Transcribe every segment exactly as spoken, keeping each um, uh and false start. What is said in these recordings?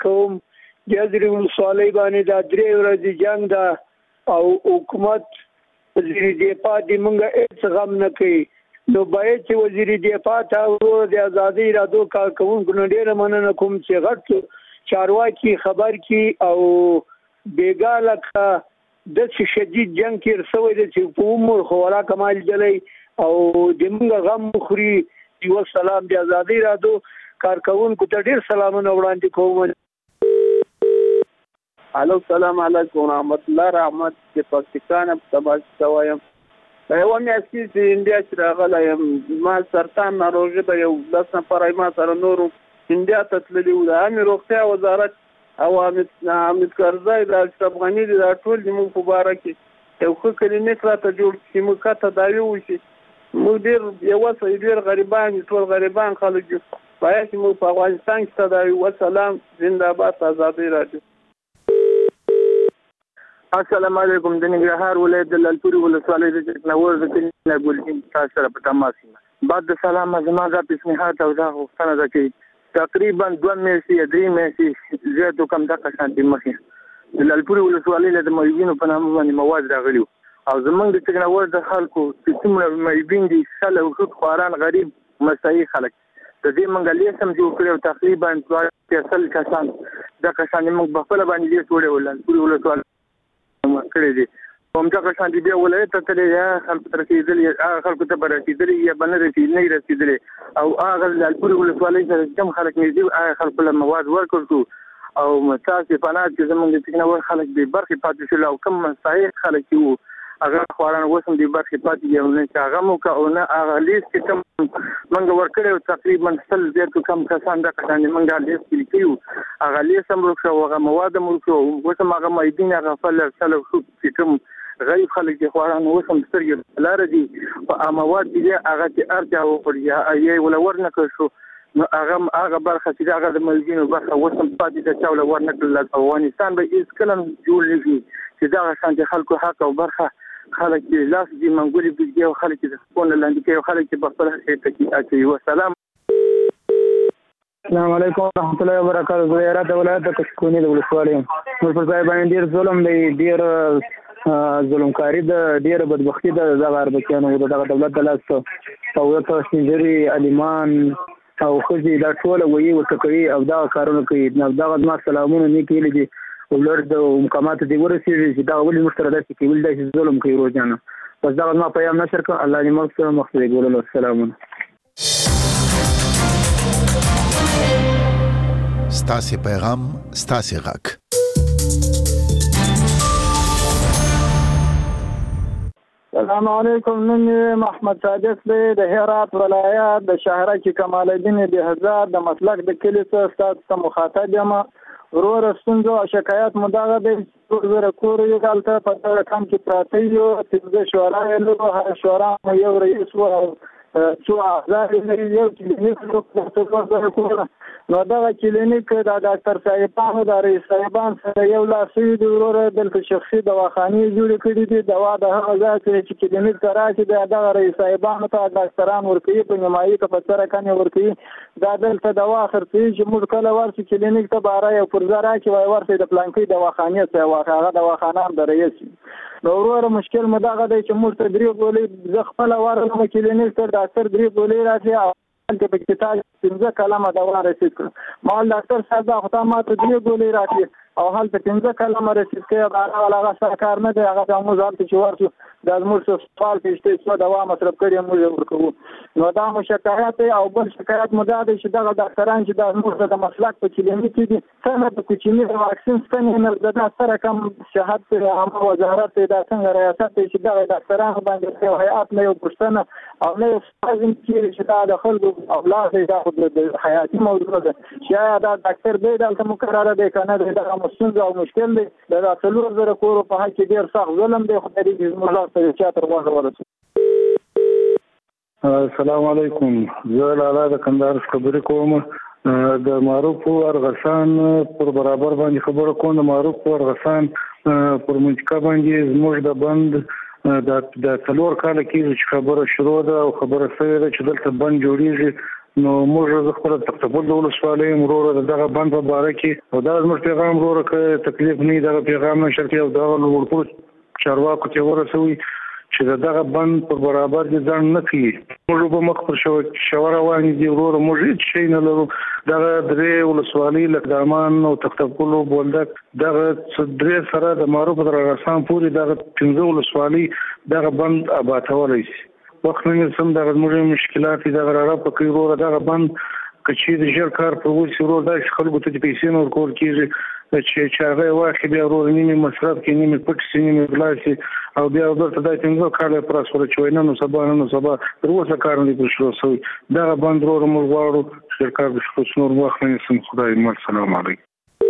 کوم جزري ولسوالۍ باندې دا درې ورځې جنگ ده او حکومت وزیر دفاع دې موږ هېڅ غم نه کوي. نو باید چې وزیر دفاع ته د ازادۍ ارادو کارکوونکو نه ډېره مننه کوم چې غټ چارواکي خبر کړي او بېګا لکه داسې شدید جنګ تېر شوی دی چې په عمر خورا کمال جلی او د موږ غم وخوري. یو سلام د ازادۍ ارادو کارکوونکو ته ډېر سلامونه وړاندې کوم. الو سلام علیکم رحمت الله رحمت چې پاکستان په تباشا وایم یو میاشت کې چې انډیا چې راغلی یم ما سرطان ناروغي ده یو لس نفر ما سره نورو انډیا ته تللي وو. د عامې روغتیا وزارت او حامد کرزی د اشرف غني دي دا ټول زموږ په باره کې یو ښه کلینیک راته جوړ کړي چې موږ ښه تداوي وشي. موږ ډېر یو څه ډېر غریبان یو ټول غریبان خلک یو باید چې موږ په افغانستان کې تداوي. وسلام زنده‌باد ازادۍ راډیو. السلام علیکم. د ننګرهار ولایت د لالپورې ولسوالۍ د چکناور د کلي ګلدین تاسو سره په تماس یم. بعد د سلام زما دا پیشنهاد او دا غوښتنه ده چې تقریبا دوه میاشتې یا درې میاشتې زیاتو کم دغه شانتې مخکې د لالپورې ولسوالۍ له د معیوبینو په نامه باندې مواد راغلي او زمونږ د چکناور د خلکو چې څومره معیوبین دي سل او ښځو خواران غریب مسایي خلک د دې موږ لیست هم جوړ کړی او تقریبا دوه سل کسان دا کسان موږ په خپله باندې لیست وړی و لالپورې ولسوالۍ کړی دي. همدغه شان دي بیا ولایت ته تللی یا خلکو ته رسېدلي هغه خلکو ته به رسېدلي یا به نه رسېدلي نه رسېدلي او هغه لالپورې ولسوالۍ سره کوم خلک نږدې هغه خلکو له مواد ورکړ شو او ستاسې پناه کې زموږ د چکناور خلک بې برخې پاتې شول او کوم مستحق خلک چې وو هغه خواران اوس هم بې برخې پاتې دي او نه چې هغه مو که او نه هغه لیست چې کوم موږ ورکړی و تقریبا سل زیاتو کم کسان دغه شان دي موږ هغه لیست کې لیکلي وو هغه لیست هم ورک شو او هغه مواد هم ورک شو. اوس هم هغه معیدین هغه فل سل شو چې کوم غریب خلک دي خواران اوس هم سترګې لاره دي په مواد دي هغه چې اړتیا وکړي یا یې ولا ورنکړ شو نو هغه هغه برخه چې هغه د ملګینو برخه اوس هم پاتې ده چې ولا ورنکړل. افغانستان به هیڅ کله جوړ نه شي چې دغه شان خلکو حق او برخه خلک چې لاس دي منګولي بږي او خلک چې د خپل لاندې کوي او خلک چې په خپل حق کې اچي. وسلام. السلام علیکم ورحمۃ اللہ وبرکاتہ. زه یاره د ولایت د کشکونې د ولسوالۍ یم. موږ پر ځای باندې ډېر ظلم دی ډېر ظلمکاري ده ډېره بدبختي ده دغه اربکیانو د دغه دولت د لاس او ورته سپین علیمان او ښځې دا ټوله ویي ورته کوي او دغه کارونه کوي. دغه زما سلامونه نیک هیلې دي ولر د مقاماتو دې ورسېږي چې دغه ولې موږ سره داسې کوي ولې داسې ظلم کوي روزانه. بس دغه زما پیغام نشر کړه. الله دې موږ سره مخ دې ګوللو. سلامونه. ستاسې پیغام ستاسې غږ. السلام علیکم. نن محمد صادق دی د هرات ولایت د شهرک کمال الدین بهزاد د مسلک د کلي څخه ستاسو ته مخاطب یم. ورور ستونزو او شکایت مو دغه دی چې زه کور یې دلته په دغه کام کې پراته یو پنځه شورا یې لرو هر شورا مو یو رئیس و او څو اعضا لري یو کلینیک لرو. نو دغه کلینیک د ډاکټر صاحبانو د رئیس صاحبان سره یو لاسوي دی وروره دلته شخصي دواخانې جوړې کړي دي. دوا د هغه ځای چې کلینیک ته راشي د دغه رئیس صاحبانو ته ډاکټران ورکوي په نیمایي که په سره کنې ورکوي دا دلته دوا خرڅوي چې موږ کله ورشي کلینیک ته باره یو پرزه راکړي وایي ورشئ د پلانکۍ دواخانې ته واخلئ هغه دواخانه هم د رئیس وي. نو وروره مشکل مو دغه دی چې موږ ته درې ګولۍ زه خپله ورغلم کلینیک ته ډاکټر درې ګولۍ راکړي او هلته په کتاب پنځه کلمه دوا رسید کړه. ما ویل ډاکټر صاحب دا خو تا ما ته درې ګولۍ راکړي او هلته پنځه کلمه رسید کوي هغه والا هغه سره کار نه دی هغه ته موږ هلته چې ورشو دا زموږ څه سوال کېشته څه دوا مصرف کړي موږ یې ورکوو. نو دا مو شکایت دی او بل شکایت مو دا دی چې دغه ډاکټران چې دا زموږ د مسلک په کلینیک کې دي څنګه د کوچني د واکسین ستنې نه د سره کم شهادت دی عامه وزارت دی دا څنګه ریاست دی چې دغه ډاکټرانو باندې یو هیئت نه یو پوښتنه او نه یو سازم کېږي چې دا د خلکو اولاد دی دا خو د حیاتي موضوع ده چې آیا دا ډاکټر دی دلته مقرره دی که نه دی دغه ستونزه او مشکل دی د دا څلور زره کورو په حق کې ډېر سخت ظلم دی خو د دې زموږ چا تر غوږه ورسوي. السلام علیکم. زه لالا د کندهار خبرې کوم. د معروف ارغسان پر برابر باندې خبره کوم. د معروف ارغسان پر منطقه باندې زموږ د بند د څلور کاله کېږي چې خبره شروع ده او خبره شوې ده چې دلته بند جوړېږي نو موږ زه خپل تقبل د ولسوالۍ وروره دغه بند په باره کې او دا زموږ پیغام وروره که تکلیف نه دغه پیغام نشر کې او دغه ورپورې چارواکو ته ورسوي چې دغه بند په برابر دي ځان نه کوي. موږ به مخ پر شو روان دي وروره موږ هیڅ شی نه لرو. دغه درې ولسوالۍ لکه دامان او تختپل او بولدک دغه درې سره د معروف تر رسام پورې دغه پنځه ولسوالۍ دغه بند آبادولی شي. وخت نه سم دغه موږ مشکلات دغه را پکې وروره دغه بند کچې د ژر کار په وسی وروره د خلکو ته د پیسې نور کول کېږي چې چاغه واخې بیا وروره نیمه مصرف کې نیمه پټ سي نیمه بلاسي او بیا ورته د څنګه کار پر اسوره چې نه نو سبا نه سبا تر اوسه کار نه پوه شو سوی دغه بند وروره موږ غواړو شرکت د شخص نور وخت نه سم خدای مر سلام علیکم.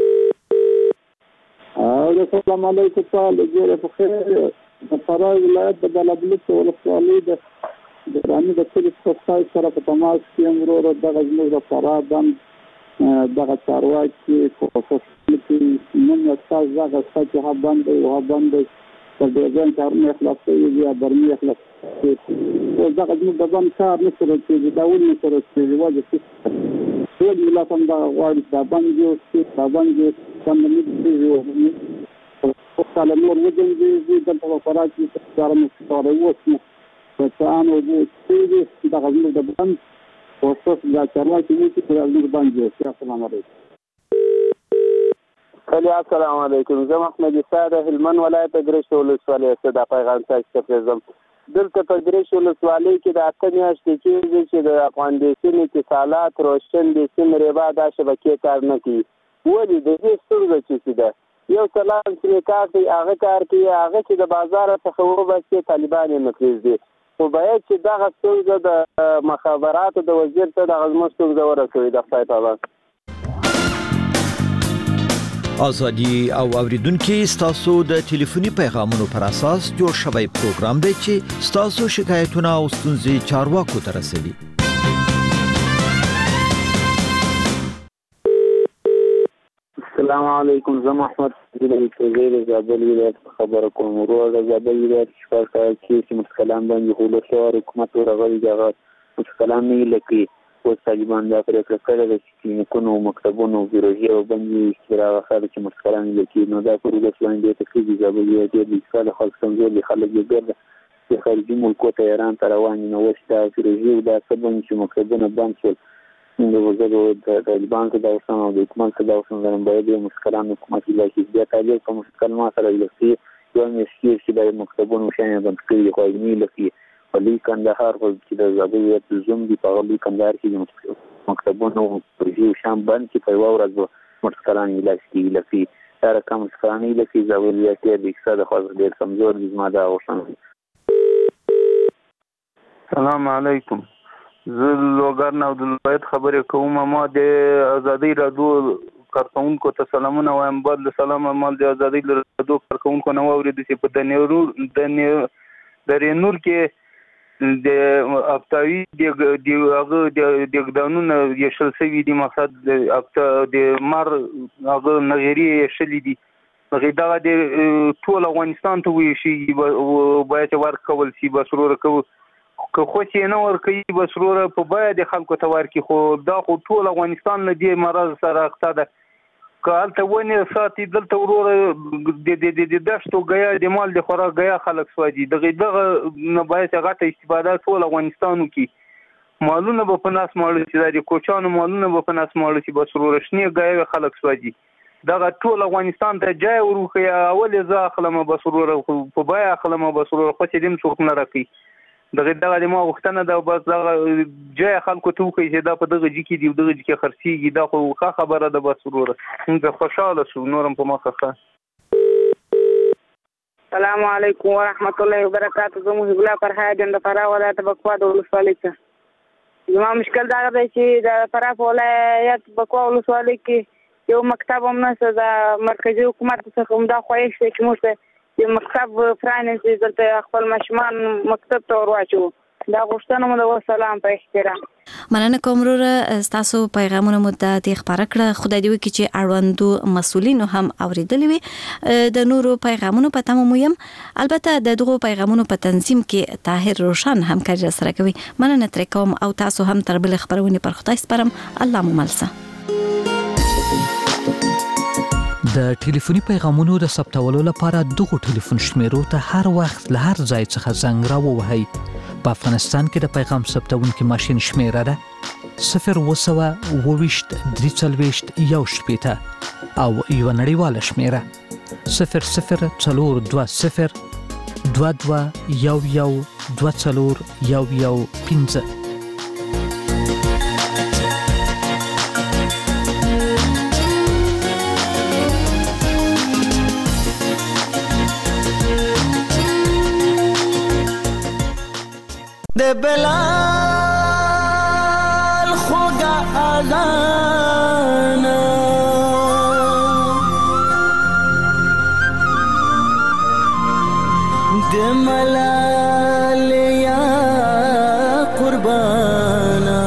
السلام علیکم تعالی جوړه په خیر د فراه ولایت د بلبلک ولسوالۍ د د رانی د کلی څخه سره په تماس کې امرو دغه زموږ د فراه بند دغه چارواکي کوشش کوي نن تاسو دغه څه ها بند او ها بند د دې کارونه خلاصوي یا برمي خلاصوي او دغه زموږ د بند کار نه سره چې دا ول نه سره چې واجب څه ټول ملت هم دا غواړي دا بند یو څه دا بند یو څنګه دې په خاله نور وځي چې د فراه کې کار نه کوي وڅ ځان او دې دغه زموږ د بند کوشش دا چارواکي وي چې زموږ بند یو السلام علیکم. السلام علیکم. زه محمد ساده هلمند ولایت ګریش ولسوالۍ څخه د پیغام تاسو ته زم دلته په ګریش ولسوالۍ کې د اته میاشتې کې چې د افغان دیسن اتصالات روشن دیسن ریبا د شبکې کار نه کوي ولې د دې ستونزه چې ده یو سلام چې کار کوي هغه کار کوي هغه چې د بازار څخه وباسي طالبان یې مخریز دي خو باید چې دغه ستونزه د مخابراتو د وزیر ته دغه زموږ ستونزه ورسوي د خدای په امان. ازادي او اوریدونکو ستاسو د ټلیفوني پیغامونو پر اساس جوړ شوی پروګرام دی چې ستاسو شکایتونه او ستونزې چارواکو ته رسوي. السلام علیکم. زه محمد زیر زابل ولایت خبر کوم ورور د زابل ولایت شپږ کال کې متکلم باندې هولو شو حکومت ورغلي دغه متکلم نه لکه او طالبان دا پرې کړل چې کینو مکتبونو بیروجي او باندې استراغه خاله چې متکلم لکه نو دا پروګرام باندې تکلیف زابل ولایت د ښکلا خلک څنګه د خلک ګرځي چې خارجي ملکو ته ایران ته روان نه وستا بیروجي دا سبب چې مکتبونه بند شول د وزارت د طالبان ته د اوسنو د حکومت ته د اوسنو د باندې مسکران حکومت لکه د طالب په مسکران سره لسی یو نشي چې د مکتبونو شانه بند کړي خو یې لکه ولي کندهار چې د زابل ولایت زوم دی په ولي کندهار کې مکتبونو پرځي شام بند چې په ورځ مسکران لسی لکه دا رقم مسکران لسی زابل ولایت د اقتصاد خو ډیر کمزور دي زما د اوسنو. السلام علیکم. زه لوګر نه د ولایت خبرې کوم. ما د ازادي رادیو کارکونکو ته سلامونه وایم. بعد له سلام مال د ازادي رادیو کارکونکو نو اورید چې په د نورو د درې نور کې د افتاوی د هغه د ګدانونو یشل سوي دي مقصد د مر هغه نغری یشل دي غیدا د ټول افغانستان ته وی شي باید ورکول شي بسرور کوي که خو چې نه ورکوي بسروره په باید خلکو ته ورکړي خو دا خو ټول افغانستان نه دی مرض سره اخته ده که هلته ونې ساتي دلته وروره د دشتو ګیا د مال د خوراک ګیا خلک سوځي دغه دغه نه باید غټه استفاده ټول افغانستان وکړي مالونه به په ناس ماړه شي د کوچانو مالونه به په ناس ماړه شي بسروره شنې ګیا خلک سوځي دغه ټول افغانستان ته جای ورخه اول ځا خلمه بسروره په بیا خلمه بسروره خو چې دیم څوک نه راکړي دغه دغه د ما وختنه دا بس دغه جای خلکو ته کوي چې دا په دغه ځکه دی دغه ځکه خرسيږي دا خو ښه خبره ده بس وروره موږ خوشاله شو نورم په مخه ښه. السلام علیکم ورحمت الله وبرکاته. زه محب الله فرهاد د فراه ولایت بکوا د ولسوالۍ څخه زما مشکل دا دی چې د فراه ولایت بکوا ولسوالۍ کې یو مکتب هم نشته د مرکزی حکومت څخه هم دا خواهش دی چې موږ چې مکتب فرانسې دلته خپل ماشومان مکتب ته ورواچو دا غوښتنه مو د وسلام په احترام. مننه کوم وروره تاسو پیغامونه مو د خبره کړه. خدای دې وکړي چې اړوندو مسولینو هم اوریدلې وي. د نورو پیغامونو په تمه مو يم. البته د دغو پیغامونو په تنظیم کې طاهر روشن همکاري سره کوي. مننه تر کوم او تاسو هم تر بل خبرونه پر خدای سپارم. الله مو ملسه. د ټلیفوني پیغامونو د ثبتولو لپاره دغه ټلیفون شمیرو ته هر وخت له هر ځای څخه زنګ راووهئ. په افغانستان کې د پیغام ثبتونکو ماشين شمیره ده صفر وسوه وویشت درې څلوېښت یو شپېته او یو نړیواله شمیره صفر صفر څلور دوه صفر دوه دوه یو یو دوه څلور یو یو پنځه. د بلال خوږه اذان د ملال یا قربانا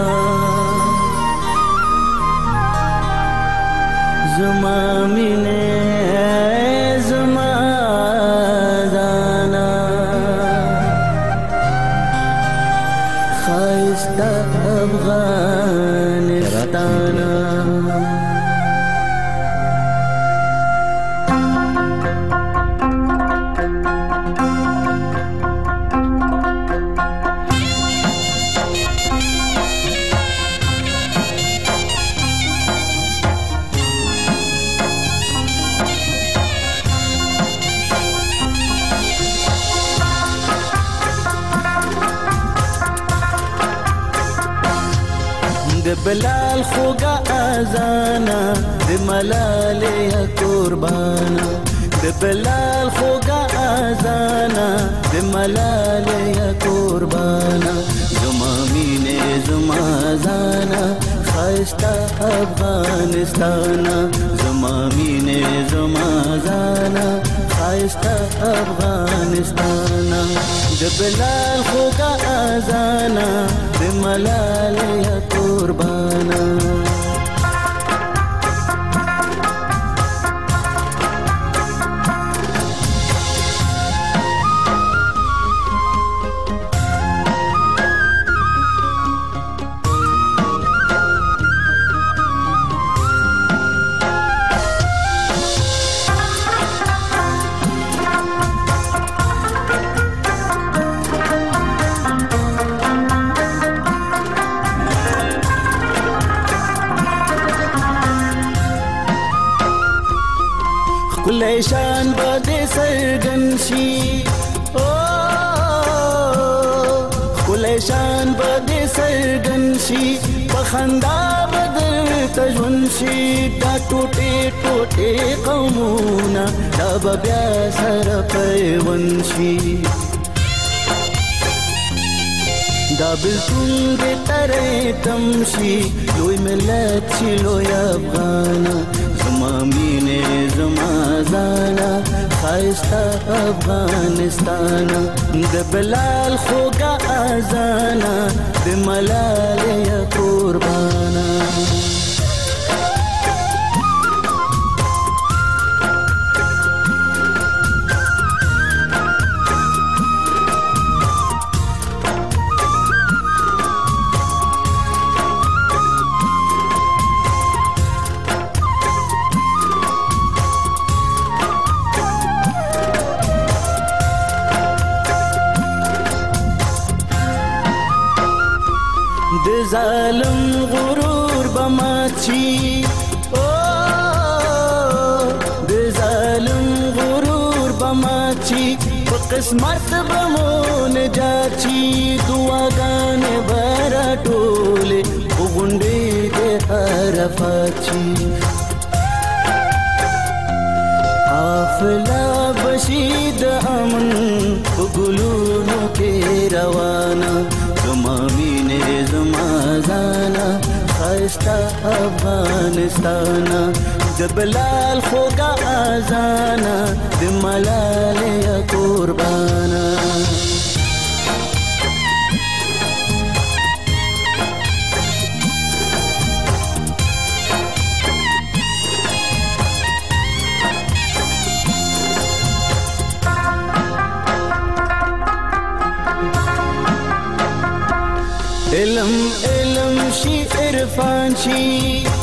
زما مینه بلال خوږه اذانا د ملال یا قربانا د بلال خوږه اذانا د ملال یا قربانا زما مینه زما زانا خاستا افغانستانا زما مینه زما زانا خاستا افغانستانا د بلال خوږه اذانا د ملال یا قربانا شان بده سرګن شي او کله شان بده سرګن شي بخندا بدل تجون شي دا ټوټه ټوټه قومونه دا بیا سره پیون شي دا بالکل به ترې تمشي لوی ملت شي لوی افغان زما مینه زما زانا خاستا افغانستان د بلال خوږه اذانا د ملال یا قربانا ظالم غرور بماچی او د ظالم غرور بماچی په قسمت بمون جاچی دعاګانې برا ټوله وګونډې د عرفاچی حافظه بشید امن وګلونو کې روانه زما مینه زما زانا خاستا افغانستان د بلال خوږه اذانا د ملال یا قربانا علم علم شي عرفان شي